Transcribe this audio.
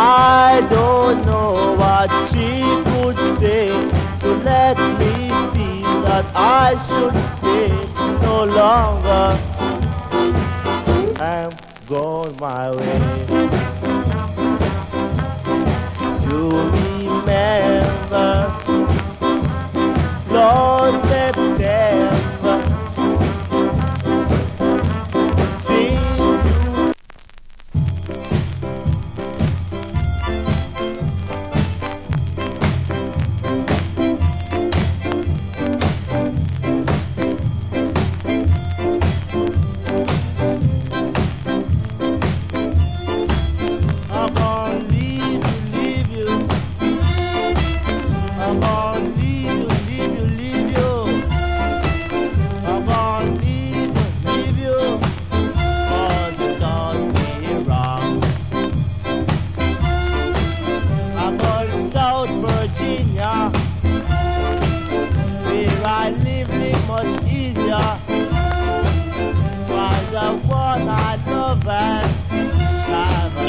I don't know what she could say to let me feel that I should stay no longer. I'm going my way. You remember last September, I'm gonna leave you. I'm gonna leave you. I'm gonna leave you. 'Cause you done me wrong. I'm going to South Virginia, where I live much easier.